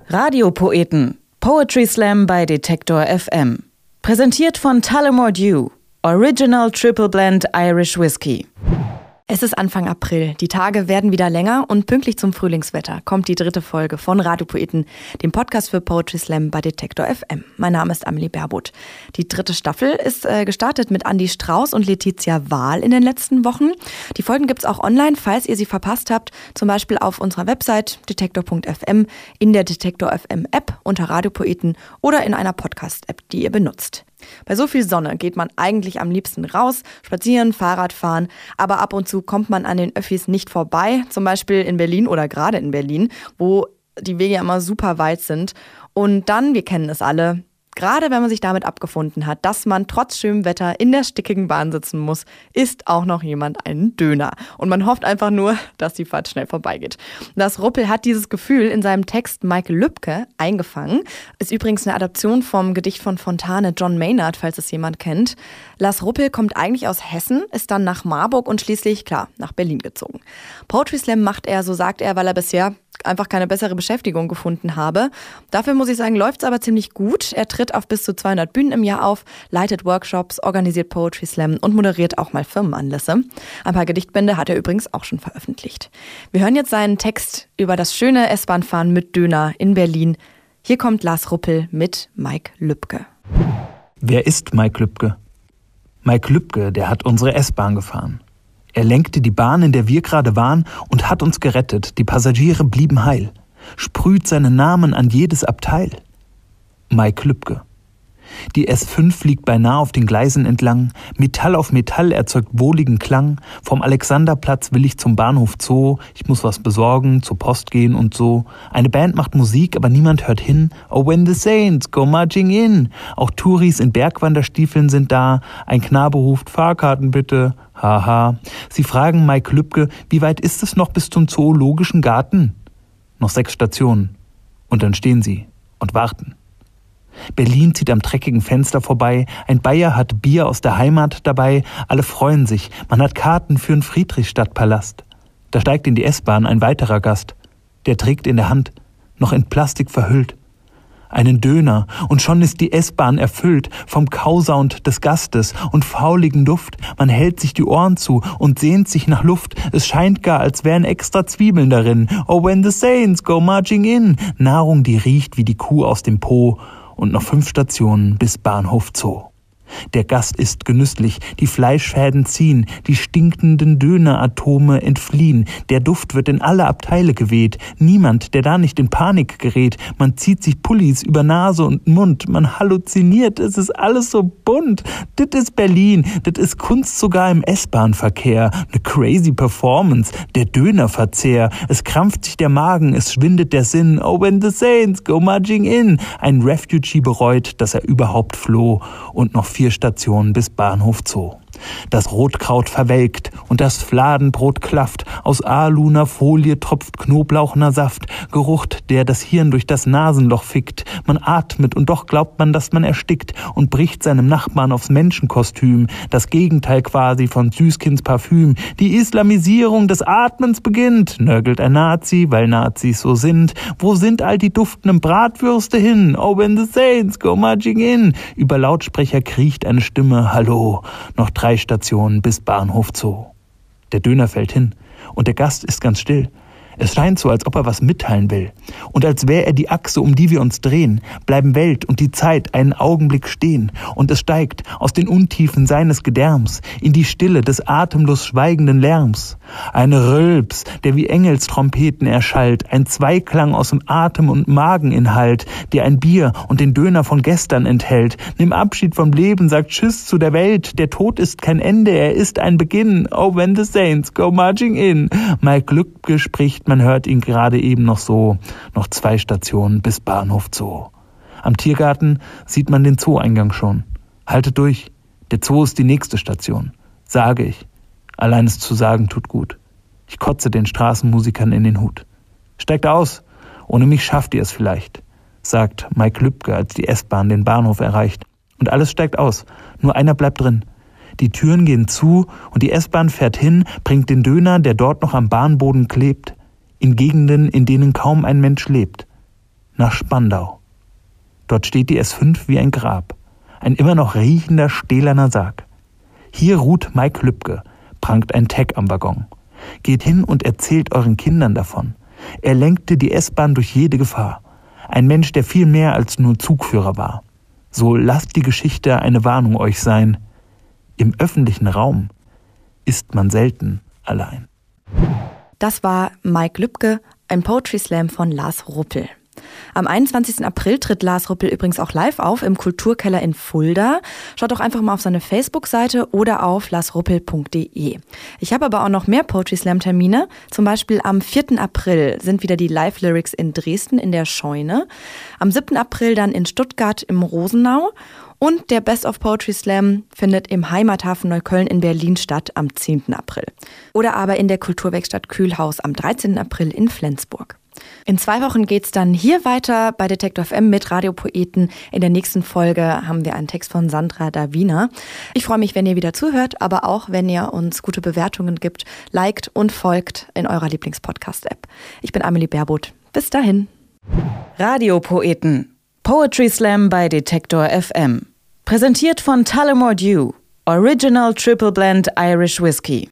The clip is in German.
Radiopoeten. Poetry Slam bei Detektor FM. Präsentiert von Tullamore Dew. Original Triple Blend Irish Whiskey. Es ist Anfang April, die Tage werden wieder länger und pünktlich zum Frühlingswetter kommt die 3. Folge von Radiopoeten, dem Podcast für Poetry Slam bei Detektor FM. Mein Name ist Amelie Baerbuth. Die 3. Staffel ist gestartet mit Andi Strauß und Letizia Wahl in den letzten Wochen. Die Folgen gibt's auch online, falls ihr sie verpasst habt, zum Beispiel auf unserer Website detektor.fm, in der Detektor FM App unter Radiopoeten oder in einer Podcast-App, die ihr benutzt. Bei so viel Sonne geht man eigentlich am liebsten raus, spazieren, Fahrrad fahren, aber ab und zu kommt man an den Öffis nicht vorbei, zum Beispiel in Berlin oder gerade in Berlin, wo die Wege immer super weit sind. Und dann, wir kennen es alle, gerade wenn man sich damit abgefunden hat, dass man trotz schönem Wetter in der stickigen Bahn sitzen muss, isst auch noch jemand einen Döner. Und man hofft einfach nur, dass die Fahrt schnell vorbeigeht. Lars Ruppel hat dieses Gefühl in seinem Text Michael Lübke eingefangen. Ist übrigens eine Adaption vom Gedicht von Fontane, John Maynard, falls es jemand kennt. Lars Ruppel kommt eigentlich aus Hessen, ist dann nach Marburg und schließlich, klar, nach Berlin gezogen. Poetry Slam macht er, so sagt er, weil er bisher einfach keine bessere Beschäftigung gefunden habe. Dafür muss ich sagen, läuft es aber ziemlich gut. Er tritt auf bis zu 200 Bühnen im Jahr auf, leitet Workshops, organisiert Poetry Slam und moderiert auch mal Firmenanlässe. Ein paar Gedichtbände hat er übrigens auch schon veröffentlicht. Wir hören jetzt seinen Text über das schöne S-Bahn-Fahren mit Döner in Berlin. Hier kommt Lars Ruppel mit Mike Lübke. Wer ist Mike Lübke? Mike Lübke, der hat unsere S-Bahn gefahren. Er lenkte die Bahn, in der wir gerade waren, und hat uns gerettet. Die Passagiere blieben heil. Sprüht seinen Namen an jedes Abteil. Mike Lübke. Die S5 fliegt beinahe auf den Gleisen entlang. Metall auf Metall erzeugt wohligen Klang. Vom Alexanderplatz will ich zum Bahnhof Zoo. Ich muss was besorgen, zur Post gehen und so. Eine Band macht Musik, aber niemand hört hin. Oh, when the saints go marching in. Auch Touris in Bergwanderstiefeln sind da. Ein Knabe ruft, Fahrkarten bitte. Haha. Sie fragen Mike Lübke, wie weit ist es noch bis zum Zoologischen Garten? Noch 6 Stationen. Und dann stehen sie und warten. Berlin zieht am dreckigen Fenster vorbei, ein Bayer hat Bier aus der Heimat dabei, alle freuen sich, man hat Karten für den Friedrichstadtpalast. Da steigt in die S-Bahn ein weiterer Gast, der trägt in der Hand, noch in Plastik verhüllt, einen Döner, und schon ist die S-Bahn erfüllt vom Kausound des Gastes und fauligen Duft. Man hält sich die Ohren zu und sehnt sich nach Luft. Es scheint gar, als wären extra Zwiebeln darin. Oh, when the saints go marching in. Nahrung, die riecht wie die Kuh aus dem Po. Und noch 5 Stationen bis Bahnhof Zoo. Der Gast isst genüsslich, die Fleischfäden ziehen, die stinkenden Döneratome entfliehen. Der Duft wird in alle Abteile geweht. Niemand, der da nicht in Panik gerät. Man zieht sich Pullis über Nase und Mund. Man halluziniert, es ist alles so bunt. Dit ist Berlin, dit ist Kunst sogar im S-Bahn-Verkehr. Ne crazy Performance, der Dönerverzehr. Es krampft sich der Magen, es schwindet der Sinn. Oh, when the saints go marching in. Ein Refugee bereut, dass er überhaupt floh. Und noch 4 Stationen bis Bahnhof Zoo. Das Rotkraut verwelkt und das Fladenbrot klafft. Aus Aluner Folie tropft Knoblauchner Saft. Geruch, der das Hirn durch das Nasenloch fickt. Man atmet und doch glaubt man, dass man erstickt und bricht seinem Nachbarn aufs Menschenkostüm. Das Gegenteil quasi von Süßkinds Parfüm. Die Islamisierung des Atmens beginnt, nörgelt ein Nazi, weil Nazis so sind. Wo sind all die duftenden Bratwürste hin? Oh, when the saints go marching in. Über Lautsprecher kriecht eine Stimme, hallo. Noch 3 Stationen bis Bahnhof Zoo. Der Döner fällt hin und der Gast ist ganz still. Es scheint so, als ob er was mitteilen will. Und als wäre er die Achse, um die wir uns drehen, bleiben Welt und die Zeit einen Augenblick stehen. Und es steigt aus den Untiefen seines Gedärms in die Stille des atemlos schweigenden Lärms. Ein Rülps, der wie Engelstrompeten erschallt, ein Zweiklang aus dem Atem- und Mageninhalt, der ein Bier und den Döner von gestern enthält. Nimm Abschied vom Leben, sagt Tschüss zu der Welt. Der Tod ist kein Ende, er ist ein Beginn. Oh, when the saints go marching in. Mike Lübke spricht, man hört ihn gerade eben noch so. Noch 2 Stationen bis Bahnhof Zoo. Am Tiergarten sieht man den Zoo-Eingang schon. Haltet durch, der Zoo ist die nächste Station. Sage ich. Allein es zu sagen tut gut. Ich kotze den Straßenmusikern in den Hut. Steigt aus, ohne mich schafft ihr es vielleicht, sagt Mike Lübke, als die S-Bahn den Bahnhof erreicht. Und alles steigt aus, nur einer bleibt drin. Die Türen gehen zu und die S-Bahn fährt hin, bringt den Döner, der dort noch am Bahnboden klebt, in Gegenden, in denen kaum ein Mensch lebt. nach Spandau. Dort steht die S5 wie ein Grab, ein immer noch riechender stählerner Sarg. Hier ruht Mike Lübke, prangt ein Tag am Waggon. Geht hin und erzählt euren Kindern davon. Er lenkte die S-Bahn durch jede Gefahr. Ein Mensch, der viel mehr als nur Zugführer war. So lasst die Geschichte eine Warnung euch sein. Im öffentlichen Raum ist man selten allein. Das war Mike Lübke, ein Poetry Slam von Lars Ruppel. Am 21. April tritt Lars Ruppel übrigens auch live auf im Kulturkeller in Fulda. Schaut doch einfach mal auf seine Facebook-Seite oder auf larsruppel.de. Ich habe aber auch noch mehr Poetry Slam-Termine. Zum Beispiel am 4. April sind wieder die Live-Lyrics in Dresden in der Scheune. Am 7. April dann in Stuttgart im Rosenau. Und der Best of Poetry Slam findet im Heimathafen Neukölln in Berlin statt am 10. April. Oder aber in der Kulturwerkstatt Kühlhaus am 13. April in Flensburg. In 2 Wochen geht's dann hier weiter bei Detektor FM mit Radiopoeten. In der nächsten Folge haben wir einen Text von Sandra Davina. Ich freue mich, wenn ihr wieder zuhört, aber auch, wenn ihr uns gute Bewertungen gibt, liked und folgt in eurer Lieblingspodcast-App. Ich bin Amelie Baerbuth. Bis dahin. Radiopoeten. Poetry Slam bei Detektor FM. Präsentiert von Tullamore Dew. Original Triple Blend Irish Whiskey.